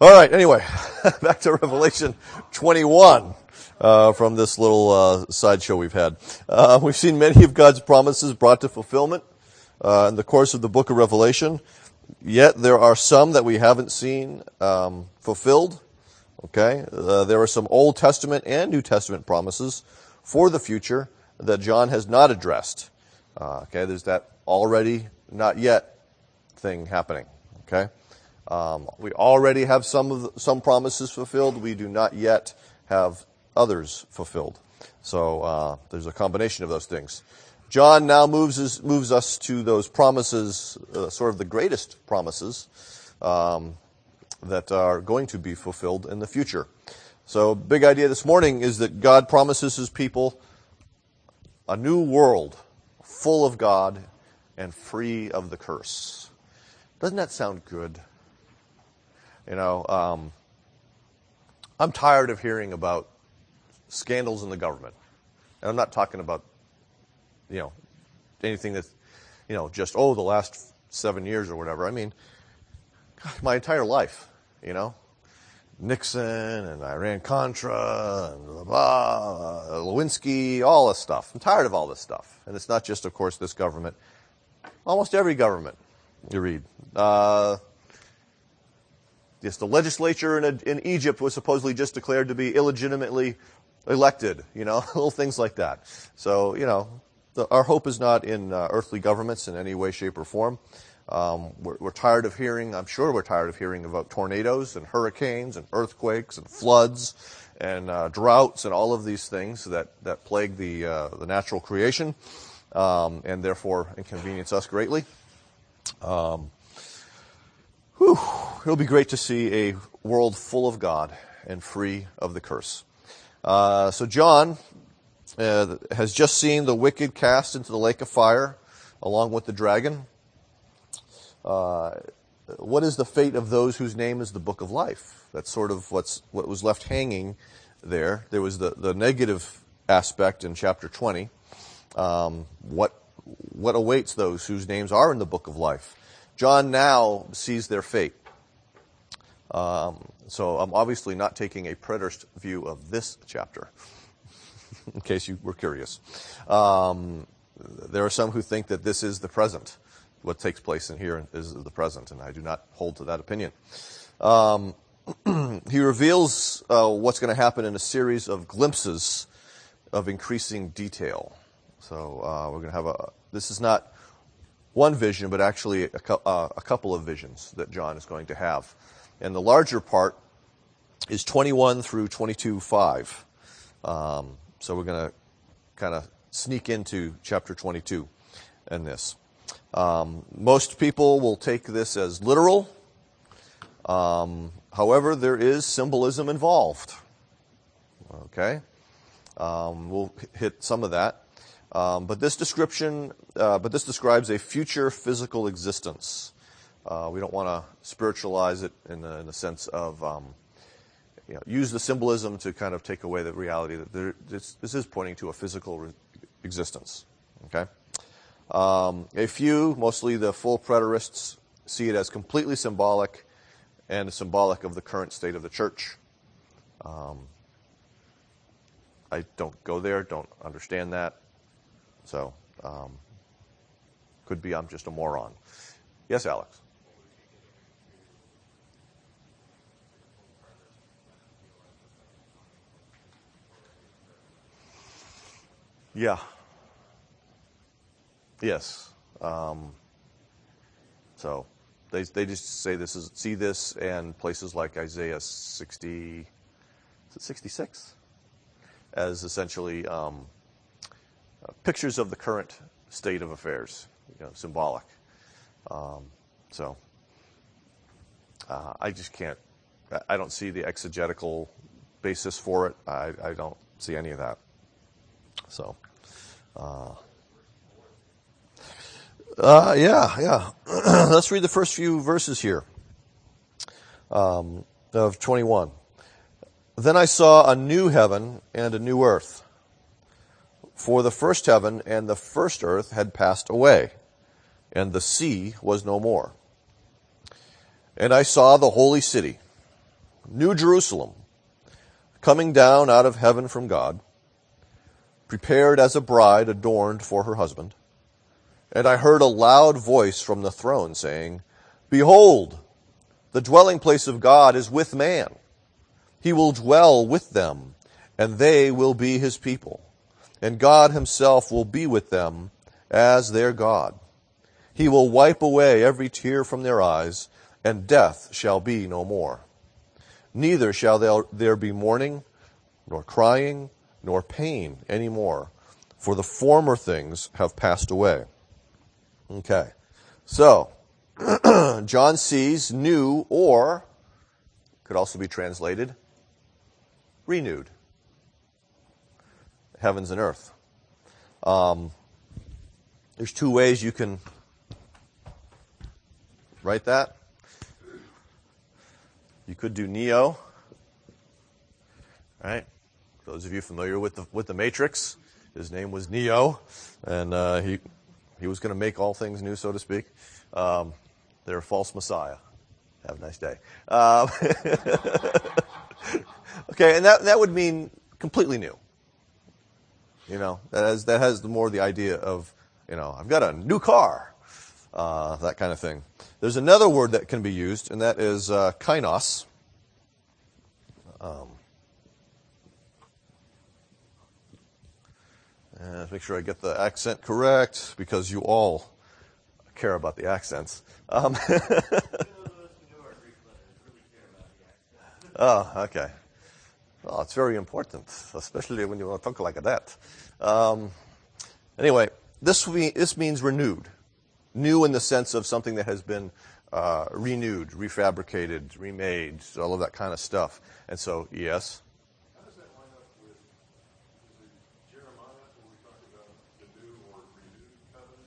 All right, anyway, back to Revelation 21 from this little sideshow we've had. We've seen many of God's promises brought to fulfillment in the course of the book of Revelation, yet there are some that we haven't seen fulfilled. Okay, there are some Old Testament and New Testament promises for the future that John has not addressed. Okay, there's that already, not yet thing happening. Okay, we already have some promises fulfilled. We do not yet have others fulfilled. So there's a combination of those things. John now moves us to those promises, sort of the greatest promises that are going to be fulfilled in the future. So big idea this morning is that God promises his people a new world full of God and free of the curse. Doesn't that sound good? You know, I'm tired of hearing about scandals in the government. And I'm not talking about, anything that's, just, the last 7 years or whatever. I mean, gosh, my entire life, Nixon and Iran-Contra and Lewinsky, all this stuff. I'm tired of all this stuff. And it's not just, of course, this government. Almost every government you read. Yes, the legislature in Egypt was supposedly just declared to be illegitimately elected, little things like that. So, our hope is not in earthly governments in any way, shape, or form. We're tired of hearing, I'm sure we're tired of hearing about tornadoes and hurricanes and earthquakes and floods and droughts and all of these things that plague the natural creation and therefore inconvenience us greatly. It'll be great to see a world full of God and free of the curse. So John has just seen the wicked cast into the lake of fire along with the dragon. What is the fate of those whose name is the book of life? That's sort of what was left hanging there. There was the negative aspect in chapter 20. What awaits those whose names are in the book of life? John now sees their fate. So I'm obviously not taking a preterist view of this chapter, in case you were curious. There are some who think that this is the present. What takes place in here is the present, and I do not hold to that opinion. He reveals what's going to happen in a series of glimpses of increasing detail. So we're going to have this is not one vision, but actually a couple of visions that John is going to have. And the larger part is 21 through 22:5. So we're going to kind of sneak into chapter 22 in this. Most people will take this as literal. However, there is symbolism involved. Okay? We'll hit some of that. But this describes a future physical existence. We don't want to spiritualize it in the sense of use the symbolism to kind of take away the reality that this is pointing to a physical existence. Okay, a few, mostly the full preterists, see it as completely symbolic and symbolic of the current state of the church. I don't go there, don't understand that. So, could be I'm just a moron. Yes, Alex? Yeah. Yes. So, they just say see this and places like Isaiah 60, is it 66? As essentially pictures of the current state of affairs, symbolic. So I just can't. I don't see the exegetical basis for it. I don't see any of that. So, yeah. Let's read the first few verses here of 21. Then I saw a new heaven and a new earth. For the first heaven and the first earth had passed away, and the sea was no more. And I saw the holy city, New Jerusalem, coming down out of heaven from God, prepared as a bride adorned for her husband. And I heard a loud voice from the throne saying, Behold, the dwelling place of God is with man. He will dwell with them, and they will be his people. And God himself will be with them as their God. He will wipe away every tear from their eyes, and death shall be no more. Neither shall there be mourning, nor crying, nor pain any more, for the former things have passed away. Okay, so John sees new, or could also be translated renewed, heavens and earth. There's two ways you can write that. You could do Neo, right? Those of you familiar with the Matrix, his name was Neo, and he was going to make all things new, so to speak. They're a false messiah. Have a nice day. Okay, and that would mean completely new. You know, that has more the idea of, you know, I've got a new car, that kind of thing. There's another word that can be used, and that is kainos. Let's make sure I get the accent correct, because you all care about the accents. Oh, okay. Well, it's very important, especially when you want to talk like that. Anyway, this means renewed. New in the sense of something that has been renewed, refabricated, remade, all of that kind of stuff. And so, yes? How does that line up with, is it Jeremiah where we talk about the new or renewed covenant?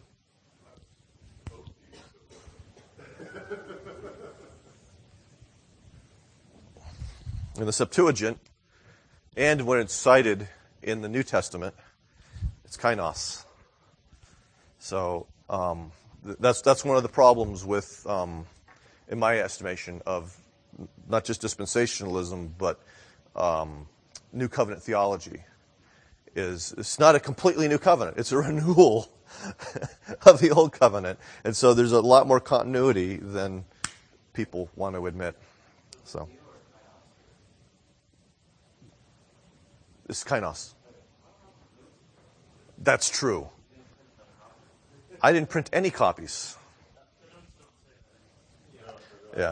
In the Septuagint, and when it's cited in the New Testament, it's kainos. So that's one of the problems with, in my estimation, of not just dispensationalism, but New Covenant theology. It's not a completely new covenant. It's a renewal of the Old Covenant. And so there's a lot more continuity than people want to admit. So it's kainos. That's true. I didn't print any copies. Yeah.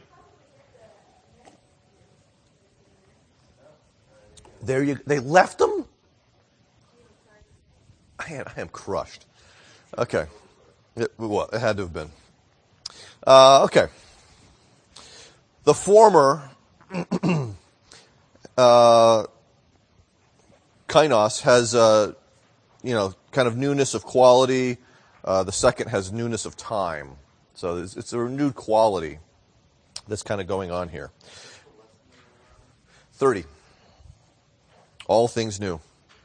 They left them? I am crushed. Okay. It had to have been. Okay. The former kainos has kind of newness of quality. The second has newness of time. So it's a renewed quality that's kind of going on here. 30. All things new.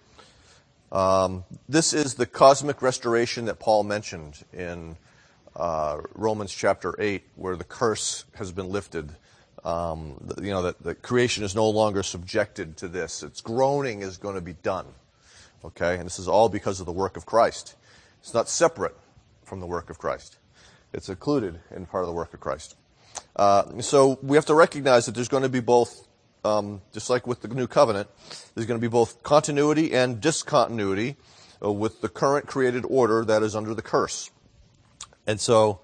This is the cosmic restoration that Paul mentioned in Romans chapter 8, where the curse has been lifted. That creation is no longer subjected to this. Its groaning is going to be done. Okay? And this is all because of the work of Christ. It's not separate from the work of Christ. It's included in part of the work of Christ. So we have to recognize that there's going to be both, just like with the New Covenant, there's going to be both continuity and discontinuity with the current created order that is under the curse. And so,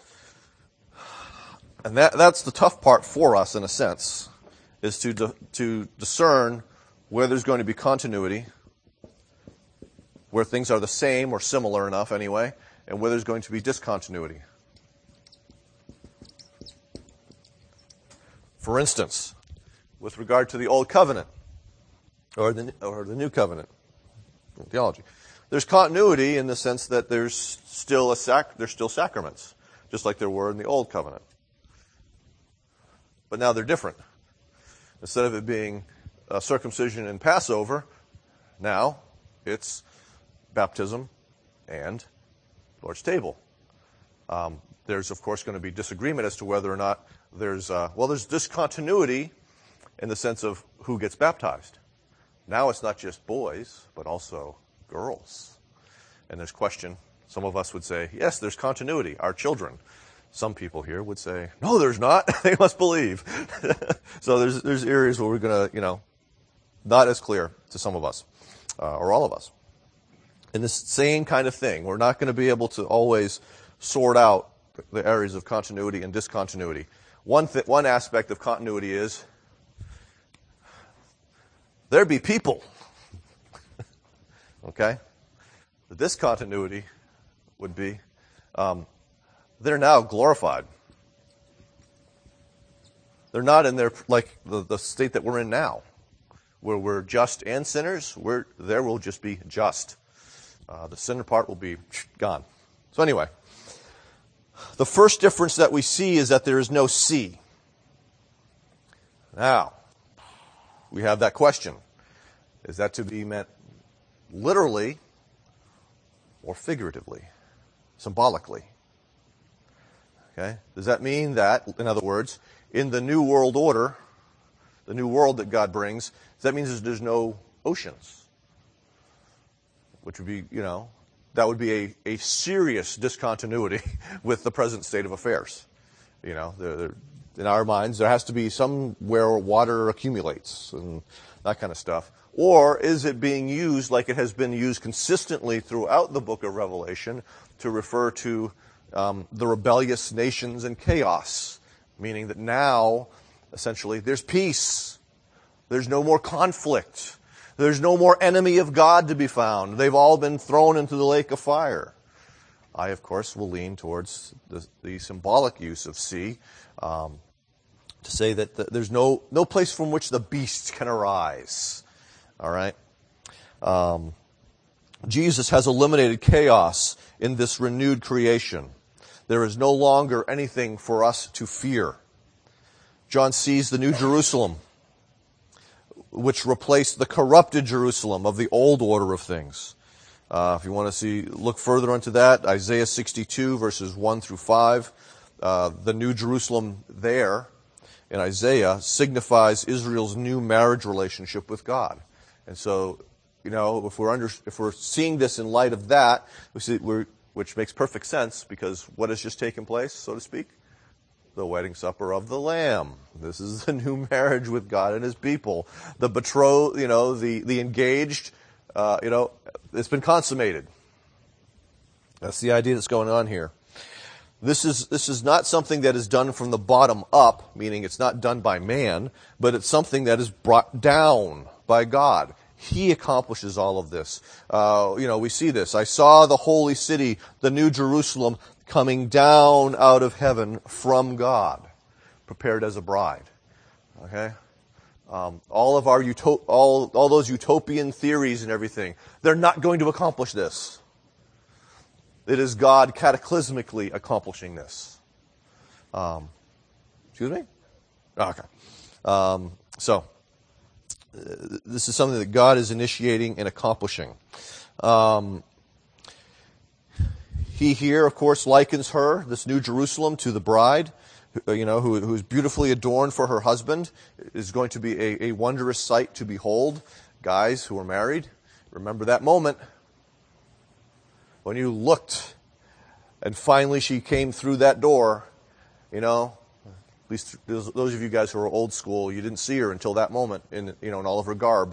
and that's the tough part for us, in a sense, is to discern where there's going to be continuity, where things are the same or similar enough anyway, and where there's going to be discontinuity. For instance, with regard to the Old Covenant or the New Covenant theology, there's continuity in the sense that there's still sacraments, just like there were in the Old Covenant. But now they're different. Instead of it being circumcision and Passover, now it's baptism and Lord's table. There's, of course, going to be disagreement as to whether or not there's discontinuity in the sense of who gets baptized. Now it's not just boys, but also girls. And there's question. Some of us would say, yes, there's continuity, our children. Some people here would say, no, there's not. They must believe. So there's areas where we're going to, not as clear to some of us, or all of us. And this same kind of thing, we're not going to be able to always sort out the areas of continuity and discontinuity. One aspect of continuity is there be people. Okay? The discontinuity would be they're now glorified. They're not in their, like the state that we're in now, where we're just and sinners. There will just be just. The sinner part will be gone. So anyway, the first difference that we see is that there is no sea. Now, we have that question. Is that to be meant literally or figuratively, symbolically? Okay? Does that mean that, in other words, in the New World Order, the new world that God brings, does that mean there's no oceans? Which would be, that would be a serious discontinuity with the present state of affairs. In our minds, there has to be somewhere water accumulates and that kind of stuff. Or is it being used like it has been used consistently throughout the book of Revelation to refer to the rebellious nations and chaos, meaning that now, essentially, there's peace. There's no more conflict. There's no more enemy of God to be found. They've all been thrown into the lake of fire. I, of course, will lean towards the symbolic use of sea to say that there's no place from which the beast can arise. All right? Jesus has eliminated chaos in this renewed creation. There is no longer anything for us to fear. John sees the New Jerusalem, which replaced the corrupted Jerusalem of the old order of things. If you want to look further into that, Isaiah 62, verses 1 through 5, the New Jerusalem there in Isaiah signifies Israel's new marriage relationship with God. And so, if we're seeing this in light of that, which makes perfect sense, because what has just taken place, so to speak? The wedding supper of the Lamb. This is the new marriage with God and His people. The betrothed, the engaged, it's been consummated. That's the idea that's going on here. This is not something that is done from the bottom up, meaning it's not done by man, but it's something that is brought down by God. He accomplishes all of this. We see this. I saw the holy city, the New Jerusalem, coming down out of heaven from God, prepared as a bride. Okay? All of our all those utopian theories and everything, they're not going to accomplish this. It is God cataclysmically accomplishing this. Excuse me? Okay. This is something that God is initiating and accomplishing. He here, of course, likens her, this New Jerusalem, to the bride, who is beautifully adorned for her husband. It is going to be a wondrous sight to behold. Guys who are married, remember that moment when you looked and finally she came through that door. At least those of you guys who are old school, you didn't see her until that moment in all of her garb.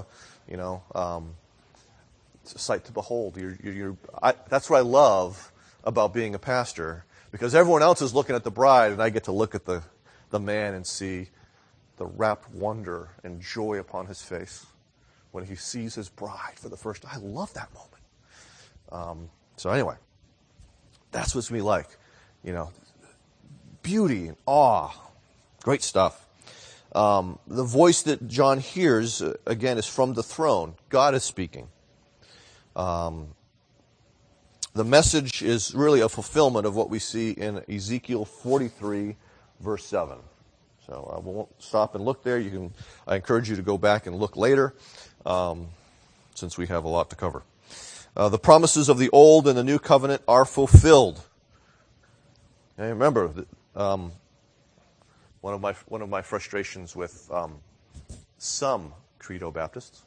It's a sight to behold. That's what I love about being a pastor, because everyone else is looking at the bride, and I get to look at the man and see the rapt wonder and joy upon his face when he sees his bride for the first time. I love that moment. So anyway, that's what's me like. Beauty and awe. Great stuff. The voice that John hears, again, is from the throne. God is speaking. The message is really a fulfillment of what we see in Ezekiel 43, verse 7. So I won't stop and look there. I encourage you to go back and look later, since we have a lot to cover. The promises of the old and the new covenant are fulfilled. And remember, one of my frustrations with some Credo Baptists,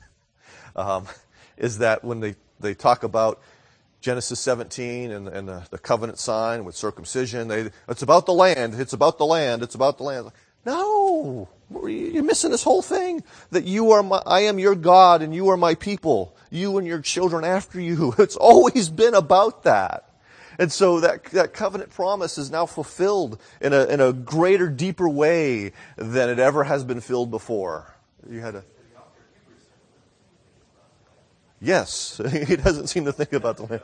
is that when they talk about Genesis 17 and the covenant sign with circumcision, it's about the land, it's about the land, it's about the land. No, you're missing this whole thing. That I am your God and you are my people, you and your children after you. It's always been about that. And so that covenant promise is now fulfilled in a greater, deeper way than it ever has been filled before. You had a... Yes, he doesn't seem to think about the land.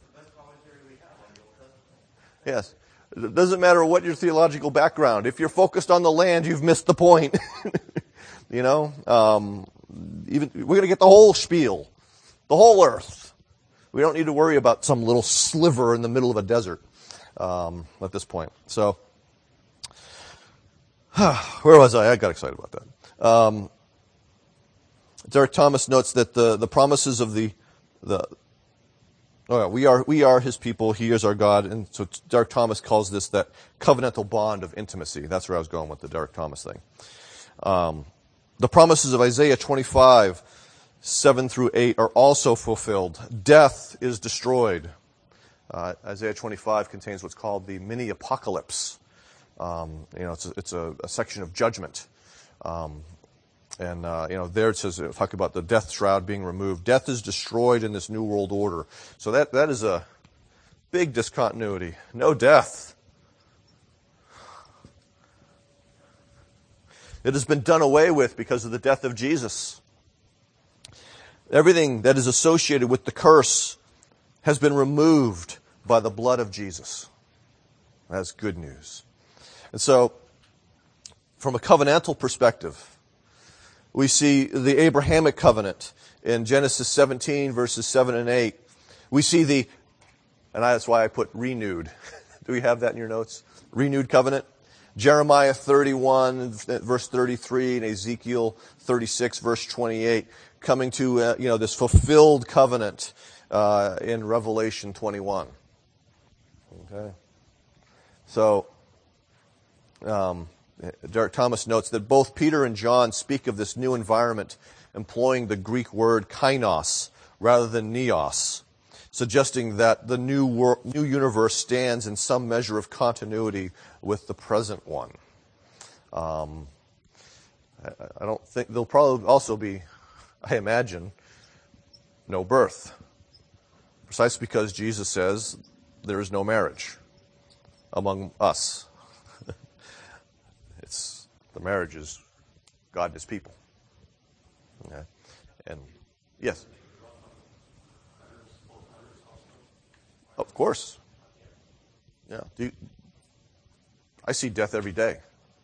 Yes. It doesn't matter what your theological background. If you're focused on the land, you've missed the point. You know? We're going to get the whole spiel. The whole earth. We don't need to worry about some little sliver in the middle of a desert at this point. So, where was I? I got excited about that. Derek Thomas notes that the promises of we are his people, he is our God, and so Derek Thomas calls this that covenantal bond of intimacy. That's where I was going with the Derek Thomas thing. The promises of Isaiah 25, 7 through 8 are also fulfilled. Death is destroyed. Isaiah 25 contains what's called the mini apocalypse. It's a section of judgment. There it says, talk about the death shroud being removed. Death is destroyed in this new world order. So that is a big discontinuity. No death. It has been done away with because of the death of Jesus. Everything that is associated with the curse has been removed by the blood of Jesus. That's good news. And so, from a covenantal perspective, we see the Abrahamic covenant in Genesis 17, verses 7 and 8. We see that's why I put renewed. Do we have that in your notes? Renewed covenant. Jeremiah 31, verse 33, and Ezekiel 36, verse 28, coming to this fulfilled covenant in Revelation 21. Okay. So, Derek Thomas notes that both Peter and John speak of this new environment employing the Greek word kainos rather than neos, suggesting that the new universe stands in some measure of continuity with the present one. I don't think there'll probably also be, I imagine, no birth, precisely because Jesus says there is no marriage among us. The marriage is God and his people. Okay. And yes. Of course. Yeah. I see death every day.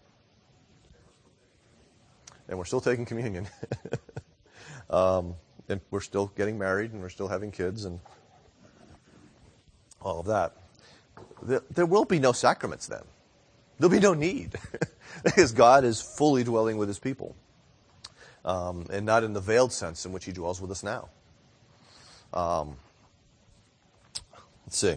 And we're still taking communion. And we're still getting married and we're still having kids and all of that. There will be no sacraments then. There'll be no need. Because God is fully dwelling with his people. And not in the veiled sense in which he dwells with us now. Let's see.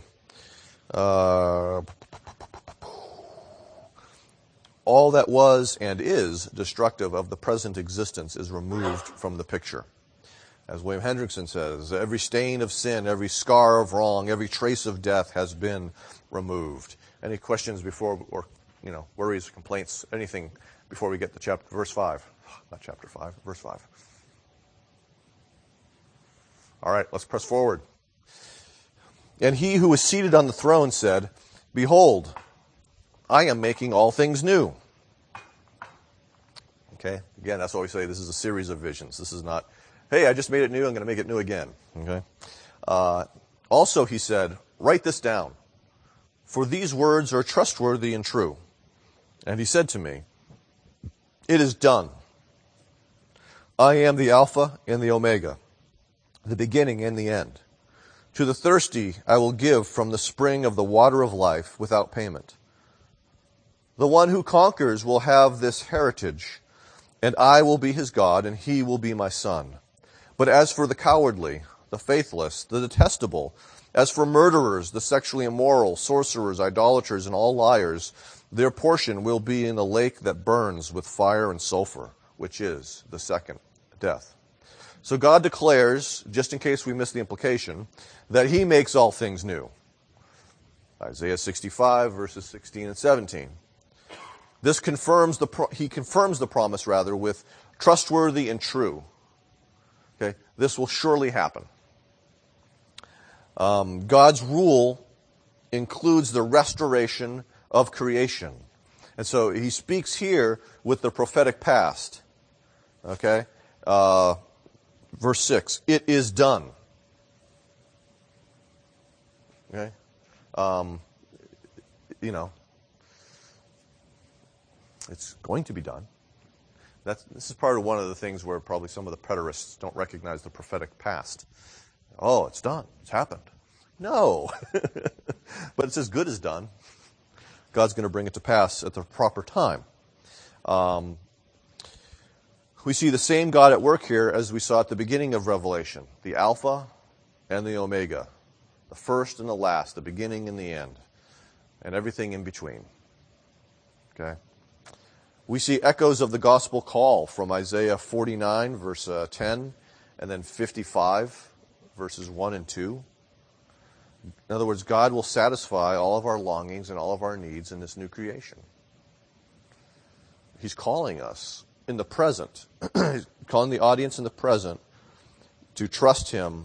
All that was and is destructive of the present existence is removed from the picture. As William Hendrickson says, every stain of sin, every scar of wrong, every trace of death has been removed. Any questions before, or worries, complaints, anything before we get to verse 5? Not chapter 5, verse 5. All right, let's press forward. And he who was seated on the throne said, "Behold, I am making all things new." Okay, again, that's why we say this is a series of visions. This is not, hey, I just made it new, I'm going to make it new again. Okay. Also, he said, "Write this down, for these words are trustworthy and true." And he said to me, "It is done. I am the Alpha and the Omega, the beginning and the end. To the thirsty I will give from the spring of the water of life without payment. The one who conquers will have this heritage, and I will be his God, and he will be my son. But as for the cowardly, the faithless, the detestable, as for murderers, the sexually immoral, sorcerers, idolaters, and all liars, their portion will be in a lake that burns with fire and sulfur, which is the second death. So God declares, just in case we miss the implication, that he makes all things new. Isaiah 65, verses 16 and 17. This confirms he confirms the promise, rather, with trustworthy and true. Okay, this will surely happen. God's rule includes the restoration of creation. And so he speaks here with the prophetic past. Okay? Verse 6, it is done. Okay? It's going to be done. This is part of one of the things where probably some of the preterists don't recognize the prophetic past. Oh, it's done. It's happened. No. But it's as good as done. God's going to bring it to pass at the proper time. We see the same God at work here as we saw at the beginning of Revelation. The Alpha and the Omega. The first and the last. The beginning and the end. And everything in between. Okay? We see echoes of the gospel call from Isaiah 49, verse 10, and then 55, verses 1 and 2. In other words, God will satisfy all of our longings and all of our needs in this new creation. He's calling us in the present, he's calling the audience in the present to trust him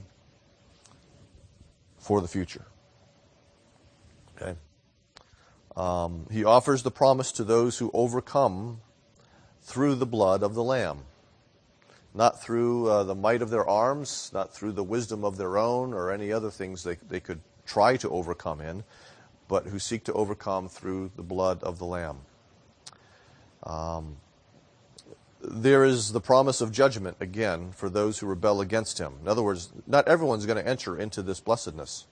for the future. Okay? He offers the promise to those who overcome through the blood of the Lamb. Not through the might of their arms, not through the wisdom of their own or any other things they could try to overcome in, but who seek to overcome through the blood of the Lamb. There is the promise of judgment, again, for those who rebel against him. In other words, not everyone's going to enter into this blessedness.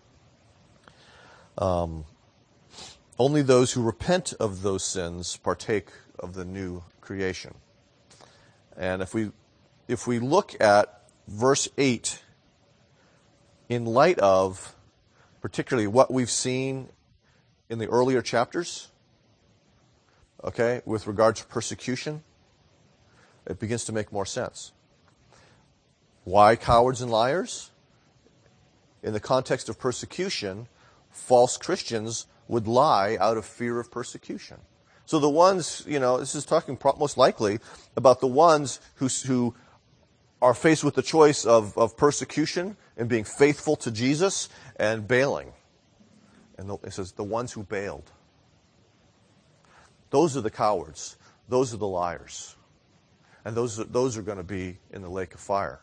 Only those who repent of those sins partake of the new creation. And if we look at verse 8 in light of particularly what we've seen in the earlier chapters, okay, with regard to persecution, it begins to make more sense. Why cowards and liars? In the context of persecution, false Christians would lie out of fear of persecution. So the ones, this is talking most likely about the ones who are faced with the choice of persecution and being faithful to Jesus and bailing. And it says the ones who bailed. Those are the cowards. Those are the liars. And those are going to be in the lake of fire.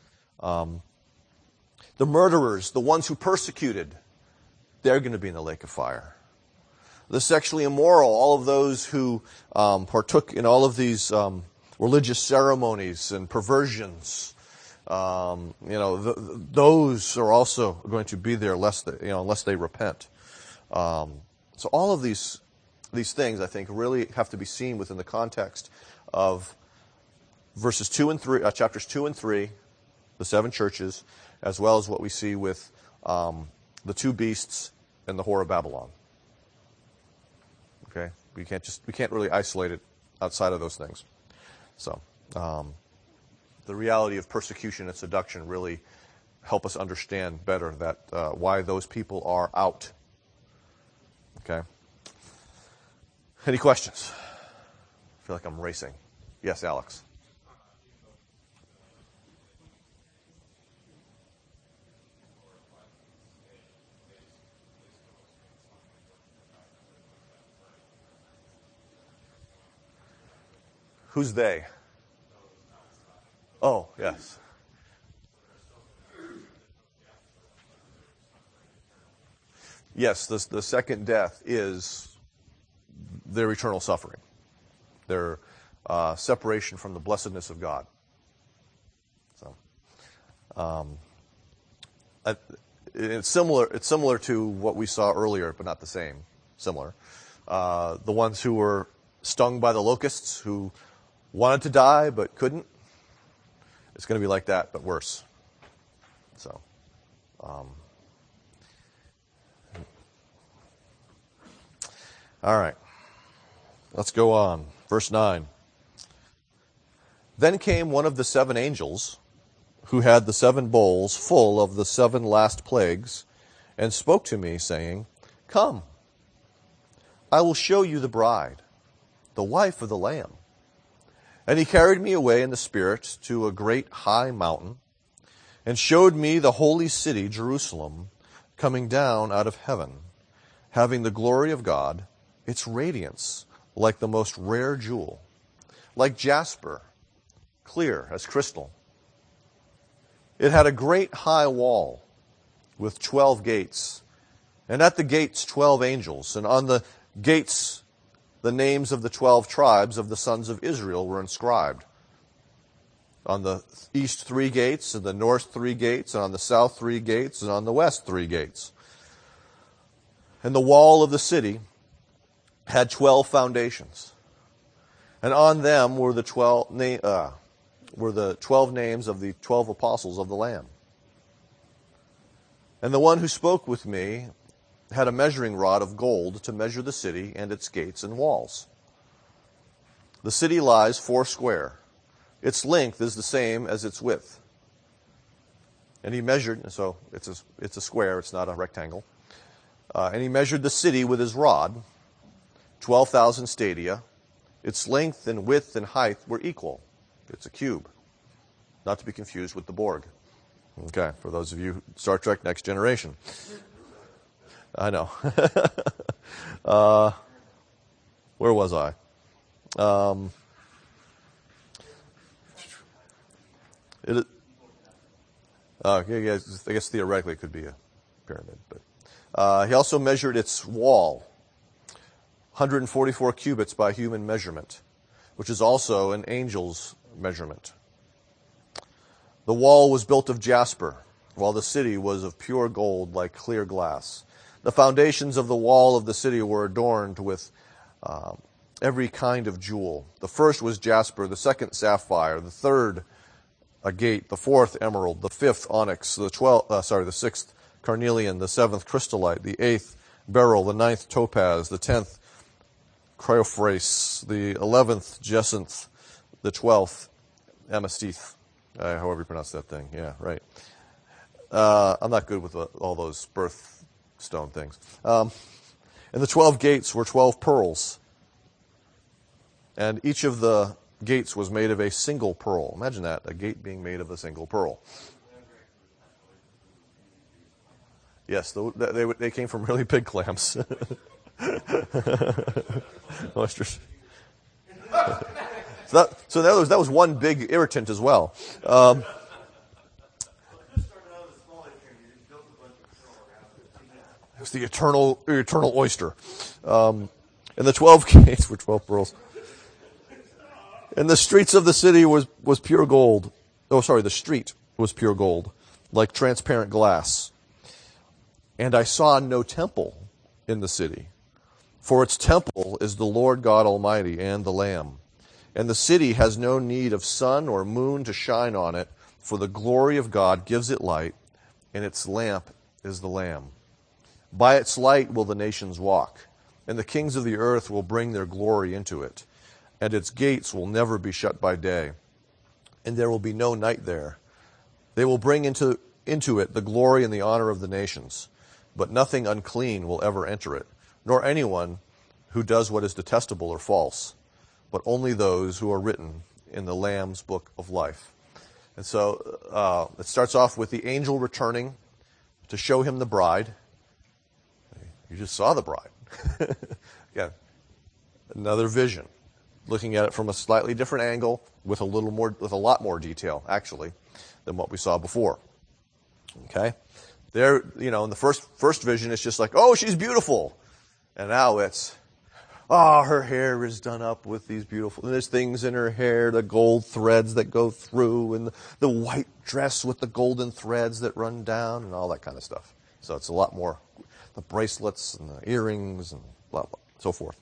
The murderers, the ones who persecuted, they're going to be in the lake of fire. The sexually immoral, all of those who partook in all of these religious ceremonies and perversions, those are also going to be there unless they repent. So all of these things, I think, really have to be seen within the context of verses 2 and 3, chapters 2 and 3, the seven churches, as well as what we see with the two beasts and the whore of Babylon. Okay, we can't really isolate it outside of those things. So, the reality of persecution and seduction really help us understand better that why those people are out. Okay. Any questions? I feel like I'm racing. Yes, Alex. Who's they? Oh, yes. Yes, the second death is their eternal suffering, their separation from the blessedness of God. So, it's similar to what we saw earlier, but not the same. Similar. The ones who were stung by the locusts, who wanted to die but couldn't. It's going to be like that, but worse. So, all right. Let's go on. Verse 9. Then came one of the 7 angels who had the 7 bowls full of the 7 last plagues, and spoke to me, saying, Come, I will show you the bride, the wife of the Lamb. And he carried me away in the Spirit to a great high mountain, and showed me the holy city, Jerusalem, coming down out of heaven, having the glory of God, its radiance like the most rare jewel, like jasper, clear as crystal. It had a great high wall with 12 gates, and at the gates 12 angels, and on the gates the names of the 12 tribes of the sons of Israel were inscribed. On the east 3 gates, and the north 3 gates, and on the south 3 gates, and on the west 3 gates. And the wall of the city had 12 foundations, and on them were the 12 names of the 12 apostles of the Lamb. And the one who spoke with me had a measuring rod of gold to measure the city and its gates and walls. The city lies 4 square. Its length is the same as its width. And he measured, so it's a square, it's not a rectangle. And he measured the city with his rod, 12,000 stadia. Its length and width and height were equal. It's a cube. Not to be confused with the Borg. Okay, for those of you, Star Trek Next Generation. I know. Where was I? I guess theoretically it could be a pyramid. But he also measured its wall, 144 cubits by human measurement, which is also an angel's measurement. The wall was built of jasper, while the city was of pure gold like clear glass. The foundations of the wall of the city were adorned with every kind of jewel. The first was jasper, the second sapphire, the third agate, the fourth emerald, the fifth onyx, the sixth carnelian, the seventh chrysolite, the eighth beryl, the ninth topaz, the 10th chrysoprase, the 11th jacinth, the 12th amethyst. However you pronounce that thing. Yeah, right. I'm not good with all those birthstone things. And the 12 gates were 12 pearls. And each of the gates was made of a single pearl. Imagine that, a gate being made of a single pearl. Yes, they came from really big clams. Oysters. So that was one big irritant as well. It was the eternal oyster. And the 12 gates were 12 pearls. And the streets of the city was pure gold. Oh, sorry, the street was pure gold, like transparent glass. And I saw no temple in the city, for its temple is the Lord God Almighty and the Lamb. And the city has no need of sun or moon to shine on it, for the glory of God gives it light, and its lamp is the Lamb. By its light will the nations walk, and the kings of the earth will bring their glory into it. And its gates will never be shut by day, and there will be no night there. They will bring into it the glory and the honor of the nations, but nothing unclean will ever enter it, nor anyone who does what is detestable or false, but only those who are written in the Lamb's book of life. And so it starts off with the angel returning to show him the bride. You just saw the bride. Again, another vision, looking at it from a slightly different angle with a lot more detail, actually, than what we saw before. Okay? There, in the first vision, it's just like, oh, she's beautiful. And now it's, her hair is done up with these beautiful, and there's things in her hair, the gold threads that go through, and the white dress with the golden threads that run down, and all that kind of stuff. So it's a lot more, the bracelets and the earrings and blah, blah, so forth.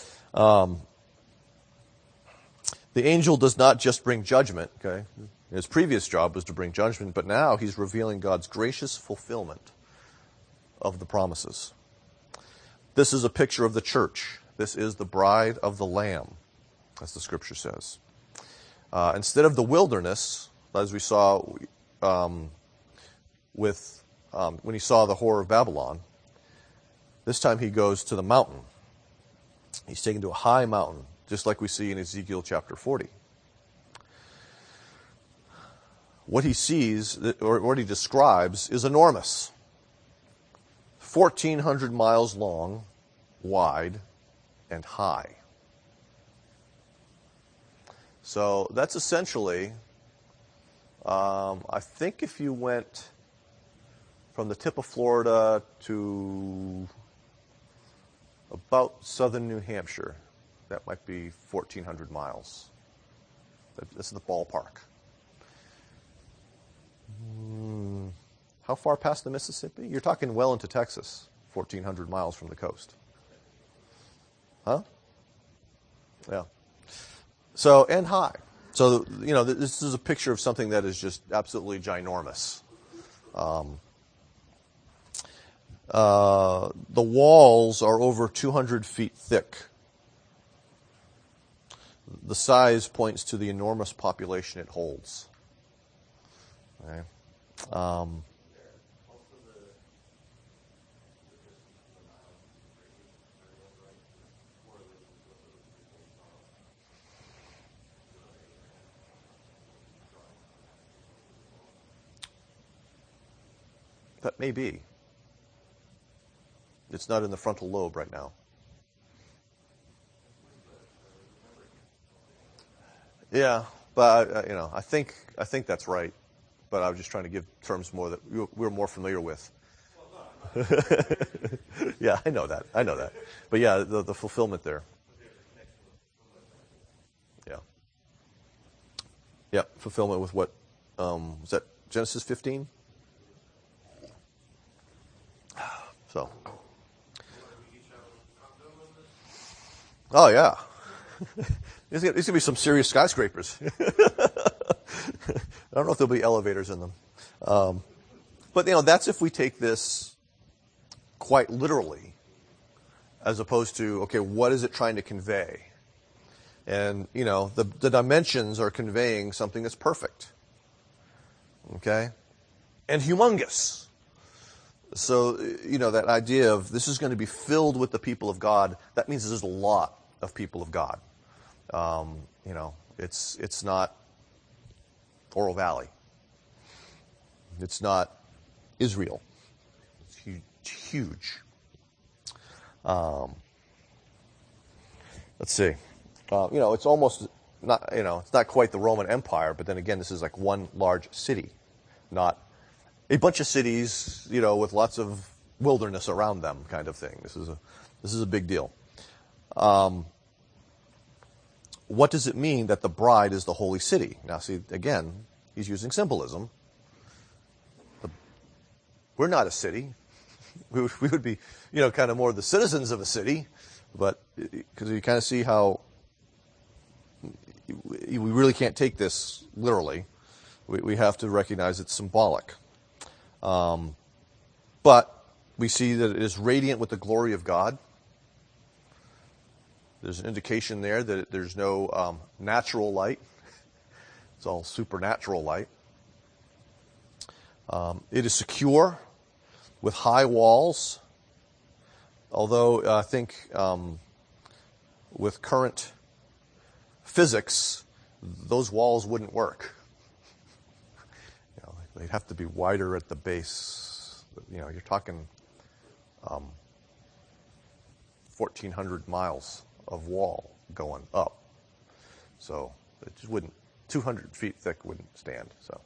The angel does not just bring judgment, okay? His previous job was to bring judgment, but now he's revealing God's gracious fulfillment of the promises. This is a picture of the church. This is the bride of the Lamb, as the scripture says. Instead of the wilderness, as we saw when he saw the horror of Babylon, this time he goes to the mountain. He's taken to a high mountain, just like we see in Ezekiel chapter 40. What he sees, or what he describes, is enormous. 1,400 miles long, wide, and high. So that's essentially, I think if you went from the tip of Florida to about southern New Hampshire, that might be 1,400 miles. This is the ballpark. How far past the Mississippi? You're talking well into Texas, 1,400 miles from the coast. Huh? Yeah. So, and high. So, this is a picture of something that is just absolutely ginormous. The walls are over 200 feet thick. The size points to the enormous population it holds. Okay. That may be. It's not in the frontal lobe right now. Yeah, but I think that's right. But I was just trying to give terms more that we're more familiar with. Yeah, I know that. But yeah, the fulfillment there. Yeah. Yeah, fulfillment with what? Was that Genesis 15? So. Oh yeah. There's going to be some serious skyscrapers. I don't know if there'll be elevators in them. But that's if we take this quite literally, as opposed to, okay, what is it trying to convey? And, the dimensions are conveying something that's perfect. Okay? And humongous. So, that idea of this is going to be filled with the people of God, that means there's a lot of people of God. It's not Oro Valley. It's not Israel. It's huge. Let's see. It's almost not, it's not quite the Roman Empire, but then again, this is like one large city, not a bunch of cities, with lots of wilderness around them kind of thing. This is a big deal. What does it mean that the bride is the holy city? Now, see, again, he's using symbolism. We're not a city. We would be, kind of more the citizens of a city, but because you kind of see how we really can't take this literally. We have to recognize it's symbolic. But we see that it is radiant with the glory of God. There's an indication there that there's no natural light. It's all supernatural light. It is secure with high walls, although I think with current physics, those walls wouldn't work. They'd have to be wider at the base. You're talking 1,400 miles of wall going up. So it just wouldn't, 200 feet thick wouldn't stand. So.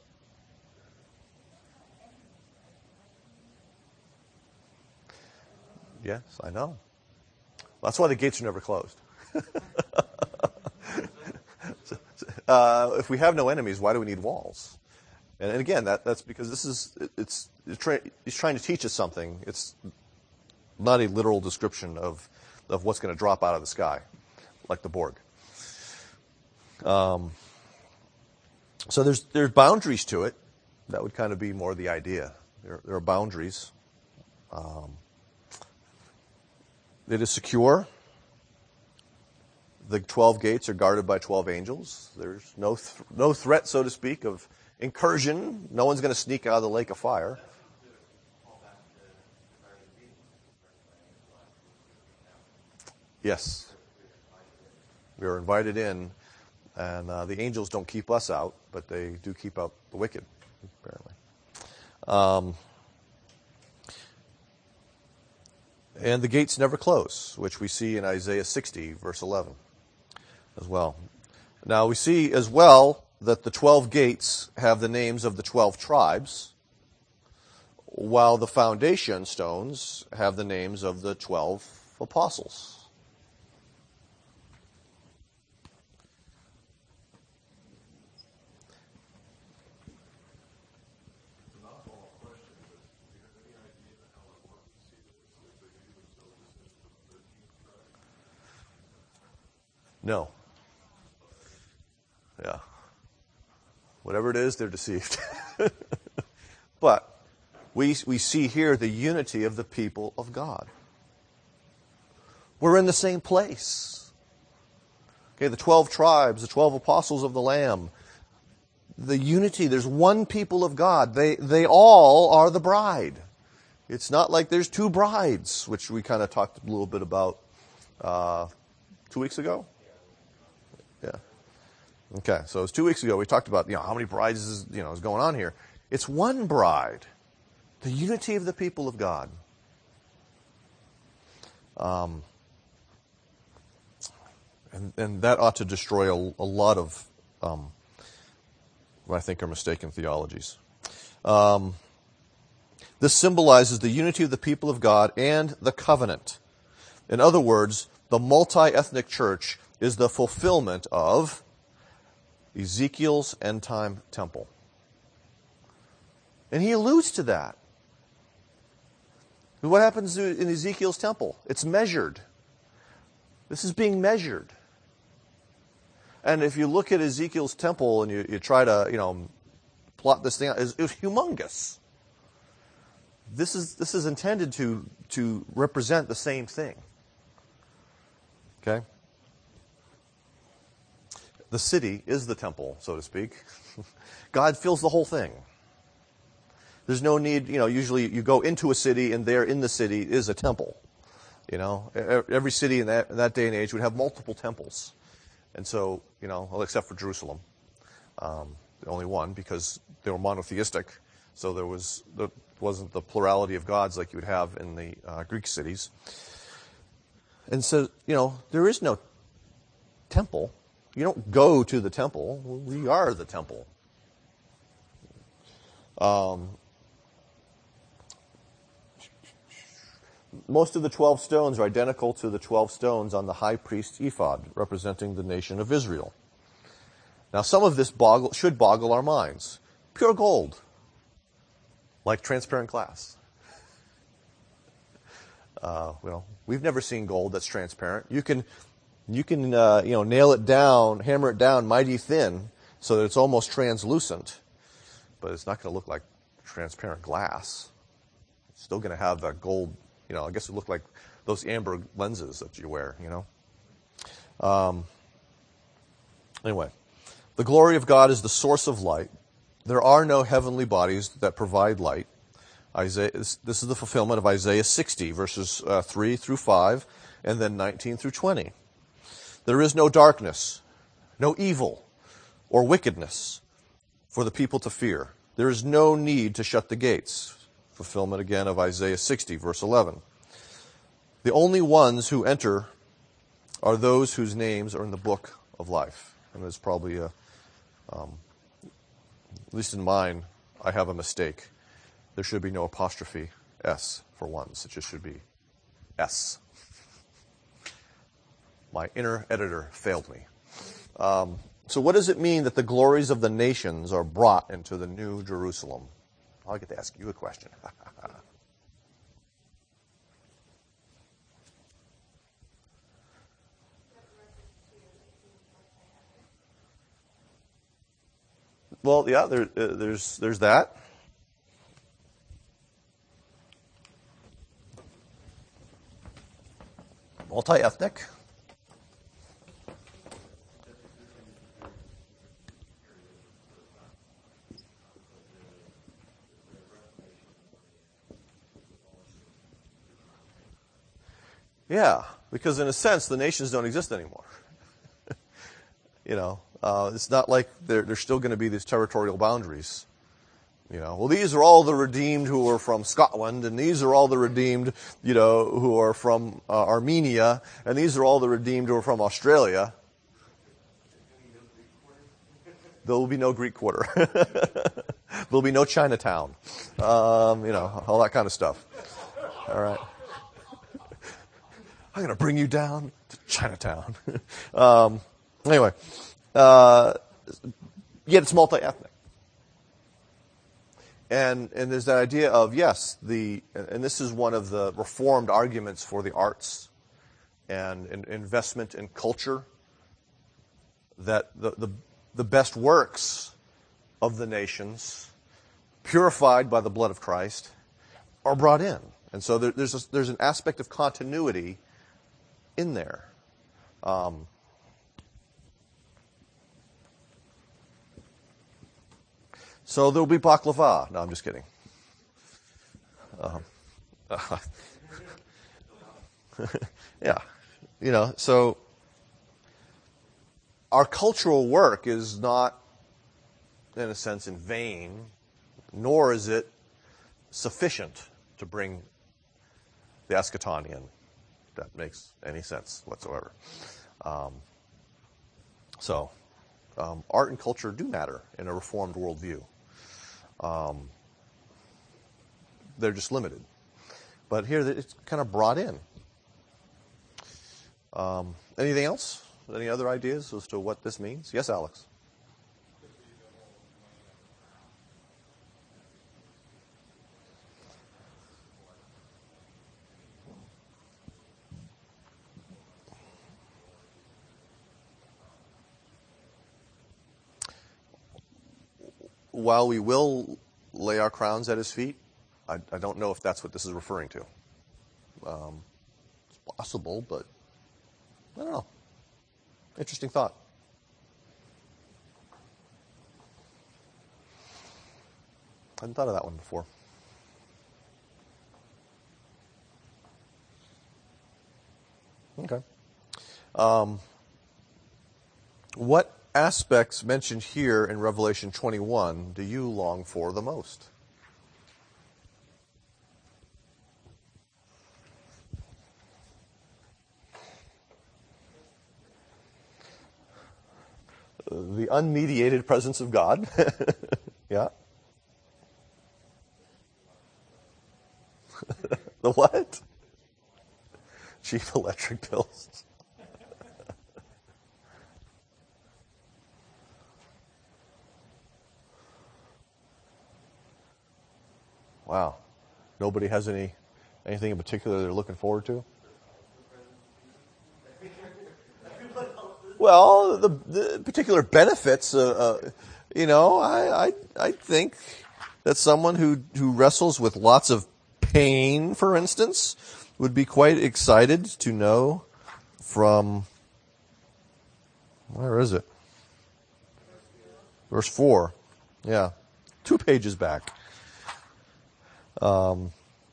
Yes, I know. That's why the gates are never closed. If we have no enemies, why do we need walls? And again, that's because he's trying to teach us something. It's not a literal description of what's going to drop out of the sky, like the Borg. So there's boundaries to it. That would kind of be more the idea. There are boundaries. It is secure. The 12 gates are guarded by 12 angels. There's no threat, so to speak, of incursion. No one's going to sneak out of the lake of fire. Yes. We are invited in, and the angels don't keep us out, but they do keep out the wicked, apparently. And the gates never close, which we see in Isaiah 60, verse 11, as well. Now, we see as well that the 12 gates have the names of the 12 tribes, while the foundation stones have the names of the 12 apostles. No. Yeah. Whatever it is, they're deceived. But we see here the unity of the people of God. We're in the same place. Okay, the 12 tribes, the 12 apostles of the Lamb, the unity, there's one people of God. They all are the bride. It's not like there's two brides, which we kind of talked a little bit about 2 weeks ago. Yeah. Okay, so it was 2 weeks ago. We talked about how many brides is going on here. It's one bride, the unity of the people of God. And that ought to destroy a lot of what I think are mistaken theologies. This symbolizes the unity of the people of God and the covenant. In other words, the multi-ethnic church is the fulfillment of Ezekiel's end-time temple. And he alludes to that. What happens in Ezekiel's temple? It's measured. This is being measured. And if you look at Ezekiel's temple and you try to, plot this thing out, it's humongous. This is intended to represent the same thing. Okay? The city is the temple, so to speak. God fills the whole thing. There's no need, usually you go into a city and there in the city is a temple. Every city in that day and age would have multiple temples. And so, well, except for Jerusalem, the only one, because they were monotheistic. So there wasn't the plurality of gods like you would have in the Greek cities. And so, there is no temple. You don't go to the temple. We are the temple. Most of the 12 stones are identical to the 12 stones on the high priest's ephod, representing the nation of Israel. Now, some of this should boggle our minds. Pure gold, like transparent glass. We've never seen gold that's transparent. You can nail it down, hammer it down mighty thin, so that it's almost translucent, but it's not going to look like transparent glass. It's still going to have that gold. I guess it look like those amber lenses that you wear. Anyway, the glory of God is the source of light. There are no heavenly bodies that provide light. This is the fulfillment of Isaiah 60, verses 3 through 5, and then 19 through 20. There is no darkness, no evil, or wickedness for the people to fear. There is no need to shut the gates. Fulfillment again of Isaiah 60, verse 11. The only ones who enter are those whose names are in the book of life. And there's probably at least in mine, I have a mistake. There should be no apostrophe S for once. It just should be S. My inner editor failed me. So what does it mean that the glories of the nations are brought into the New Jerusalem? I'll get to ask you a question. Well, yeah, there's that. Multi-ethnic. Yeah, because in a sense, the nations don't exist anymore. It's not like there's still going to be these territorial boundaries. Well, these are all the redeemed who are from Scotland, and these are all the redeemed, who are from Armenia, and these are all the redeemed who are from Australia. There will be no Greek Quarter. There'll be no Chinatown. All that kind of stuff. All right. I'm going to bring you down to Chinatown. Anyway, yet it's multi-ethnic. And there's that idea of, yes, and this is one of the Reformed arguments for the arts and investment in culture, that the best works of the nations, purified by the blood of Christ, are brought in. And so there's an aspect of continuity in there. So there'll be baklava. No, I'm just kidding. Yeah. So our cultural work is not, in a sense, in vain, nor is it sufficient to bring the eschaton in. If that makes any sense whatsoever. Art and culture do matter in a Reformed worldview. They're just limited. But here it's kind of brought in. Anything else? Any other ideas as to what this means? Yes, Alex? While we will lay our crowns at his feet, I don't know if that's what this is referring to. It's possible, but I don't know. Interesting thought. I hadn't thought of that one before. Okay. What aspects mentioned here in Revelation 21 do you long for the most? The unmediated presence of God. Yeah. The what? Cheap electric bills. Wow. Nobody has anything in particular they're looking forward to? Well, the particular benefits, I think that someone who wrestles with lots of pain, for instance, would be quite excited to know from, where is it? Verse 4. Yeah. 2 pages back. No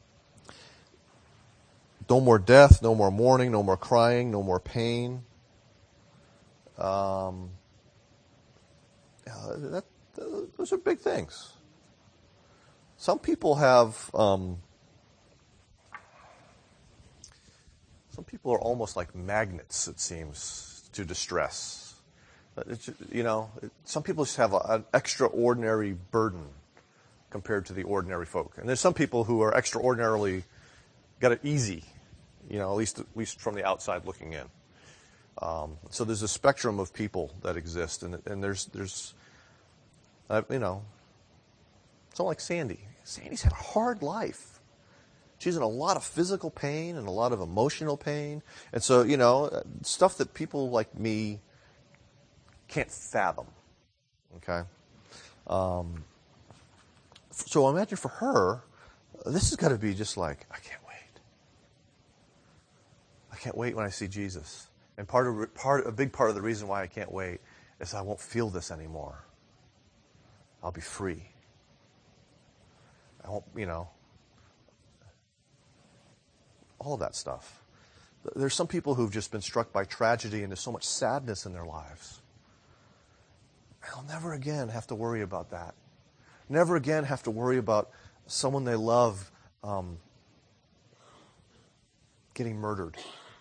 more death, no more mourning, no more crying, no more pain. Those are big things. Some people are almost like magnets, it seems, to distress. Some people just have an extraordinary burden compared to the ordinary folk. And there's some people who are extraordinarily got it easy, at least from the outside looking in. So there's a spectrum of people that exist, and there's someone like Sandy. Sandy's had a hard life. She's in a lot of physical pain and a lot of emotional pain. And so, stuff that people like me can't fathom. Okay? So imagine for her, this has got to be just like, I can't wait. I can't wait when I see Jesus. And a big part of the reason why I can't wait is I won't feel this anymore. I'll be free. I won't, all of that stuff. There's some people who've just been struck by tragedy and there's so much sadness in their lives. They'll never again have to worry about that. Never again have to worry about someone they love getting murdered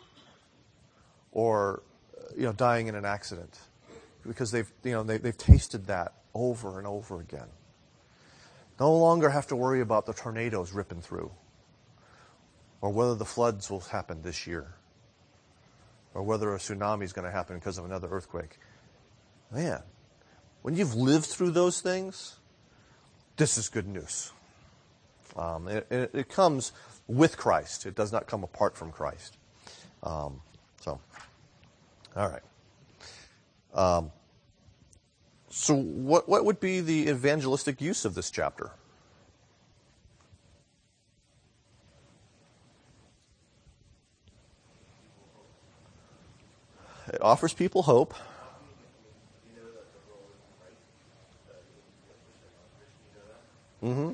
or dying in an accident, because they've tasted that over and over again. No longer have to worry about the tornadoes ripping through, or whether the floods will happen this year, or whether a tsunami is going to happen because of another earthquake. Man, when you've lived through those things, this is good news. It comes with Christ. It does not come apart from Christ. All right. So what would be the evangelistic use of this chapter? It offers people hope. Mm-hmm.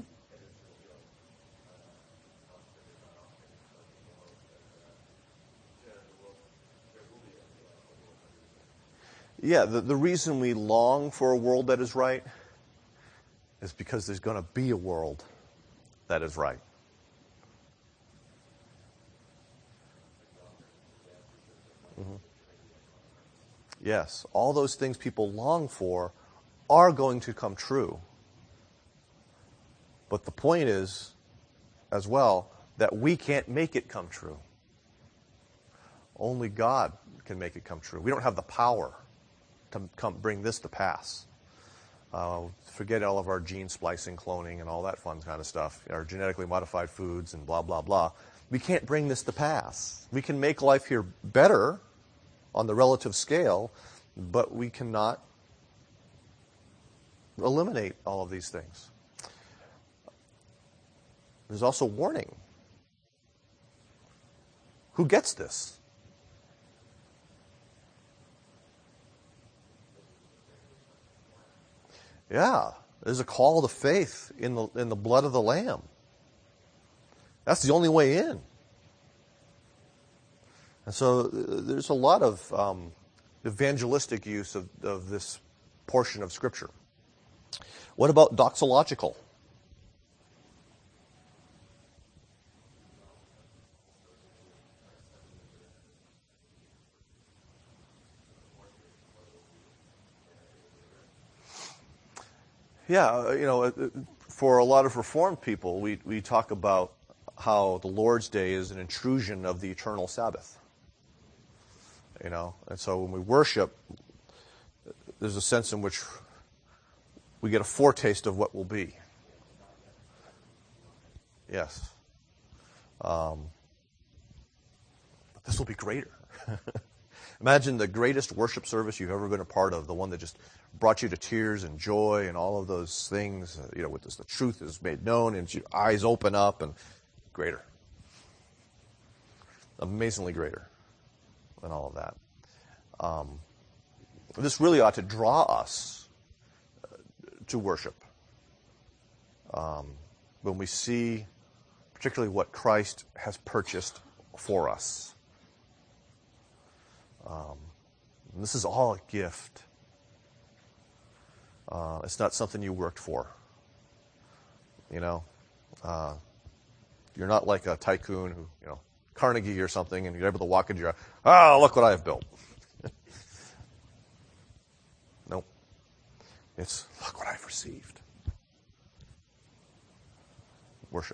Yeah, the reason we long for a world that is right is because there's going to be a world that is right. Mm-hmm. Yes, all those things people long for are going to come true. But the point is, as well, that we can't make it come true. Only God can make it come true. We don't have the power to bring this to pass. Forget all of our gene splicing, cloning, and all that fun kind of stuff, our genetically modified foods and blah, blah, blah. We can't bring this to pass. We can make life here better on the relative scale, but we cannot eliminate all of these things. There's also warning. Who gets this? Yeah, there's a call to faith in the blood of the Lamb. That's the only way in. And so there's a lot of evangelistic use of this portion of Scripture. What about doxological? Yeah, for a lot of Reformed people, we talk about how the Lord's Day is an intrusion of the eternal Sabbath. And so when we worship, there's a sense in which we get a foretaste of what will be. Yes. But this will be greater. Imagine the greatest worship service you've ever been a part of, the one that just brought you to tears and joy and all of those things, with this, the truth is made known and your eyes open up, and greater. Amazingly greater than all of that. This really ought to draw us to worship. When we see particularly what Christ has purchased for us. This is all a gift. It's not something you worked for. You're not like a tycoon who, Carnegie or something, and you're able to walk into your, look what I've built. Nope. It's, look what I've received. Worship.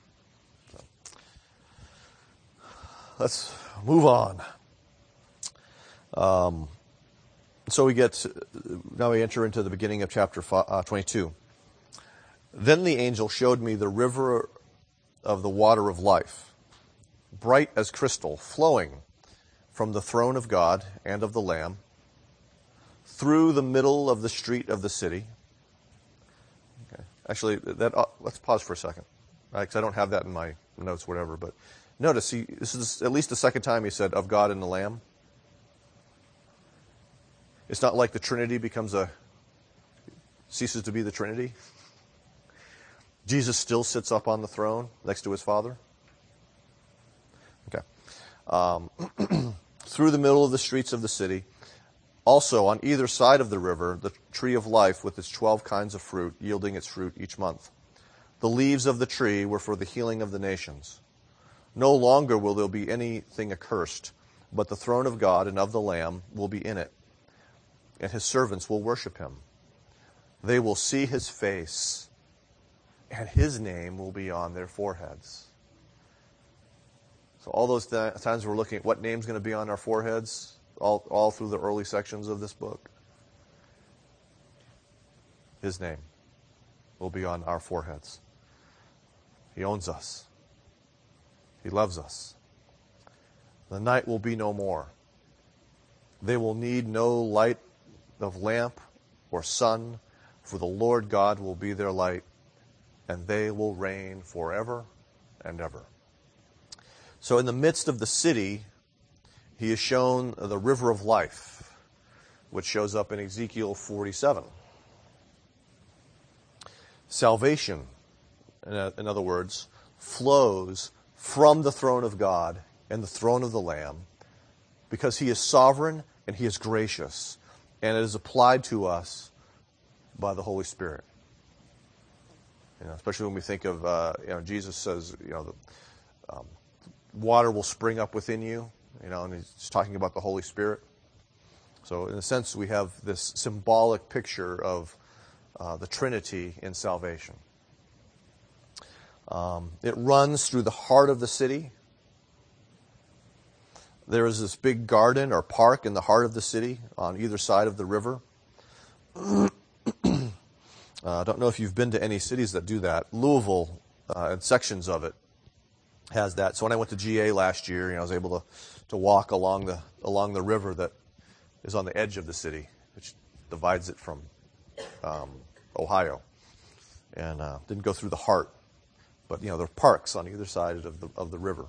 Let's move on. So now we enter into the beginning of chapter 22. Then the angel showed me the river of the water of life, bright as crystal, flowing from the throne of God and of the Lamb, through the middle of the street of the city. Okay. Actually, let's pause for a second, because I don't have that in my notes, whatever. But notice, this is at least the second time he said, of God and the Lamb. It's not like the Trinity ceases to be the Trinity. Jesus still sits up on the throne next to his Father. Okay. through the middle of the streets of the city. Also, on either side of the river, the tree of life with its 12 kinds of fruit, yielding its fruit each month. The leaves of the tree were for the healing of the nations. No longer will there be anything accursed, but the throne of God and of the Lamb will be in it, and his servants will worship him. They will see his face, and his name will be on their foreheads. So all those times we're looking at what name's going to be on our foreheads, all through the early sections of this book. His name will be on our foreheads. He owns us. He loves us. The night will be no more. They will need no light of lamp or sun, for the Lord God will be their light, and they will reign forever and ever. So in the midst of the city, he is shown the river of life, which shows up in Ezekiel 47. Salvation, in other words, flows from the throne of God and the throne of the Lamb, because he is sovereign and he is gracious, and it is applied to us by the Holy Spirit. Especially when we think of, Jesus says, water will spring up within you, and he's talking about the Holy Spirit. So in a sense, we have this symbolic picture of the Trinity in salvation. It runs through the heart of the city. There is this big garden or park in the heart of the city on either side of the river. I don't know if you've been to any cities that do that. Louisville, and sections of it, has that. So when I went to GA last year, I was able to walk along the river that is on the edge of the city, which divides it from Ohio, and didn't go through the heart, but there are parks on either side of the river.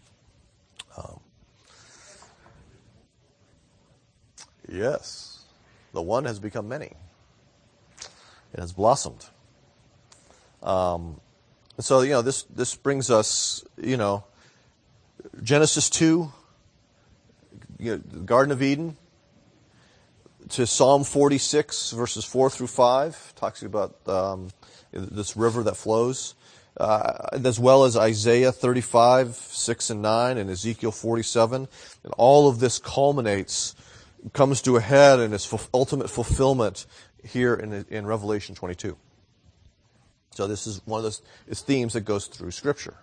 Yes, the one has become many. It has blossomed. So, this brings us, Genesis 2, the Garden of Eden, to Psalm 46, verses 4 through 5, talks about this river that flows, as well as Isaiah 35, 6 and 9, and Ezekiel 47. And all of this comes to a head in its ultimate fulfillment here in Revelation 22. So this is one of those themes that goes through Scripture.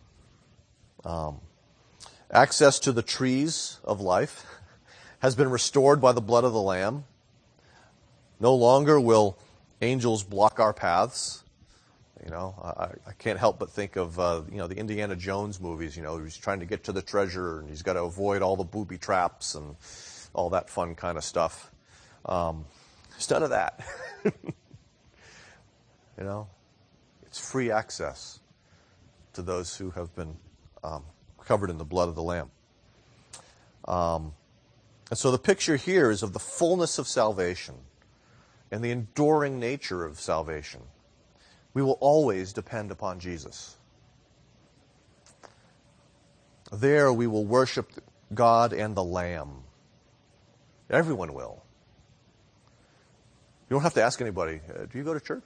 Access to the trees of life has been restored by the blood of the Lamb. No longer will angels block our paths. I can't help but think of the Indiana Jones movies. He's trying to get to the treasure and he's got to avoid all the booby traps and all that fun kind of stuff. There's none of that. It's free access to those who have been covered in the blood of the Lamb. And so the picture here is of the fullness of salvation and the enduring nature of salvation. We will always depend upon Jesus. There we will worship God and the Lamb. Everyone will. You don't have to ask anybody, do you go to church?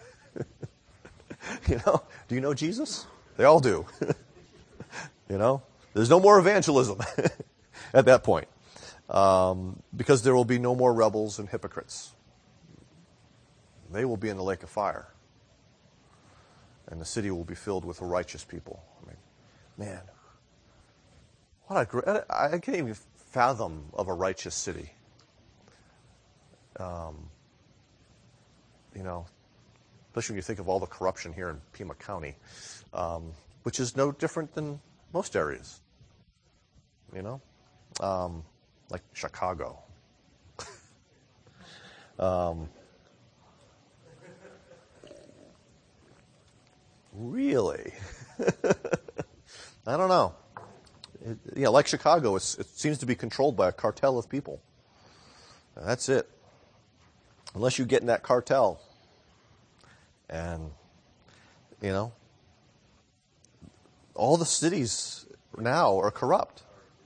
Do you know Jesus? They all do. There's no more evangelism at that point, because there will be no more rebels and hypocrites. They will be in the lake of fire, and the city will be filled with righteous people. Man, what a great! I can't even fathom of a righteous city. Especially when you think of all the corruption here in Pima County, which is no different than most areas. Like Chicago. Really? I don't know. Like Chicago, it seems to be controlled by a cartel of people. That's it. Unless you get in that cartel. And, all the cities now are corrupt.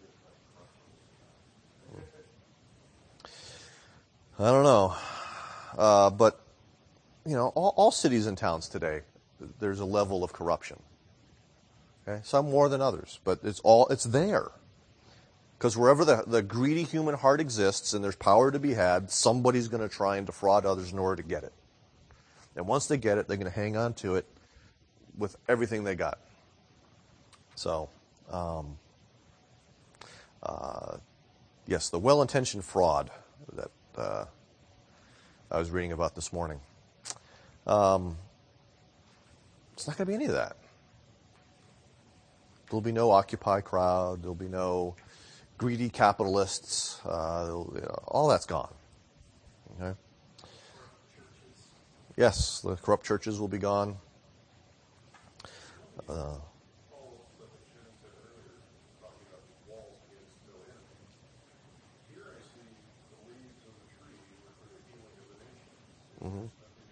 I don't know. But, all cities and towns today, there's a level of corruption. Okay? Some more than others, but it's there. Because wherever the greedy human heart exists and there's power to be had, somebody's going to try and defraud others in order to get it. And once they get it, they're going to hang on to it with everything they got. So, yes, the well-intentioned fraud that I was reading about this morning. It's not going to be any of that. There'll be no Occupy crowd. There'll be no greedy capitalists. All that's gone. Okay? Yes, the corrupt churches will be gone. Mm-hmm.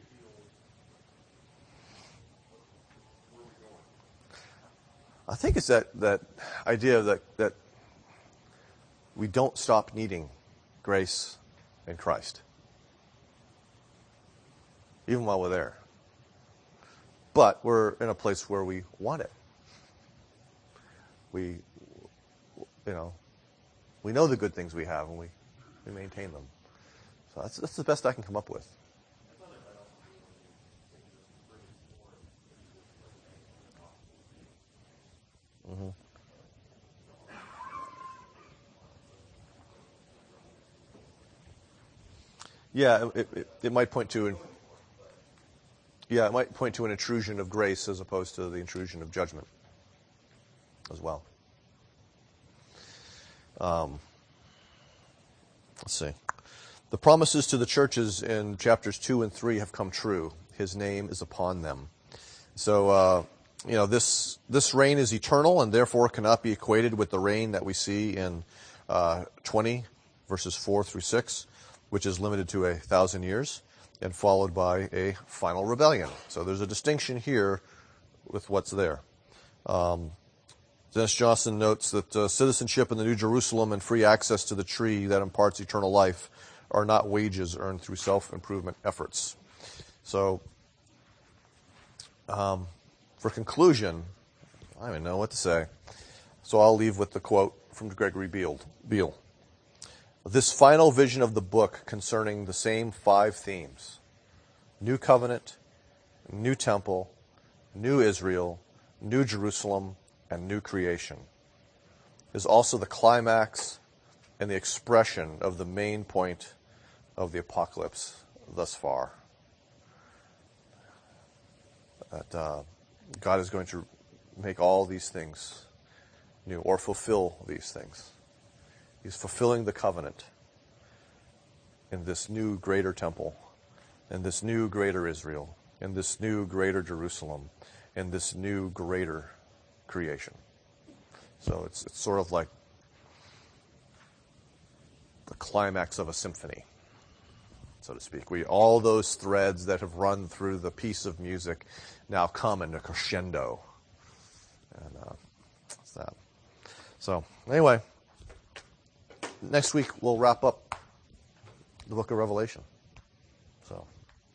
I think it's that idea that we don't stop needing grace in Christ, even while we're there. But we're in a place where we want it. We know the good things we have, and we maintain them. So that's the best I can come up with. Mm-hmm. Yeah, it might point to an intrusion of grace as opposed to the intrusion of judgment as well. Let's see. The promises to the churches in chapters 2 and 3 have come true. His name is upon them. So, this reign is eternal and therefore cannot be equated with the reign that we see in 20, verses 4 through 6, which is limited to 1,000 years and followed by a final rebellion. So there's a distinction here with what's there. Dennis Johnson notes that citizenship in the New Jerusalem and free access to the tree that imparts eternal life are not wages earned through self-improvement efforts. So, for conclusion, I don't even know what to say. So I'll leave with the quote from Gregory Beale. This final vision of the book concerning the same 5 themes, New Covenant, New Temple, New Israel, New Jerusalem, and New Creation, is also the climax and the expression of the main point of the apocalypse thus far. That God is going to make all these things new or fulfill these things. He's fulfilling the covenant in this new greater temple, in this new greater Israel, in this new greater Jerusalem, in this new greater creation. So it's sort of like the climax of a symphony, so to speak. All those threads that have run through the piece of music now come in a crescendo. And that's that. So anyway, next week we'll wrap up the book of Revelation. So,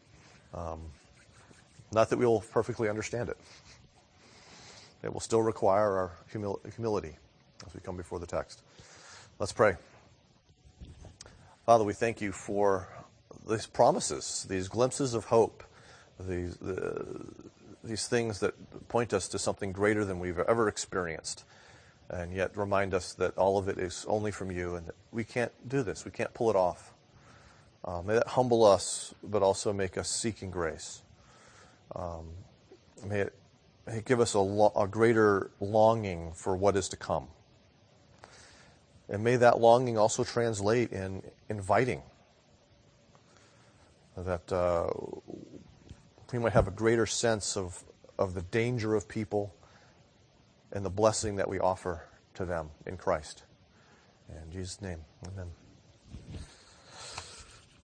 not that we will perfectly understand it. It will still require our humility as we come before the text. Let's pray. Father, we thank you for these promises, these glimpses of hope, these things that point us to something greater than we've ever experienced, and yet remind us that all of it is only from you and that we can't do this. We can't pull it off. May that humble us, but also make us seeking grace. May it give us a greater longing for what is to come. And may that longing also translate in inviting, that we might have a greater sense of the danger of people and the blessing that we offer to them in Christ. In Jesus' name, amen.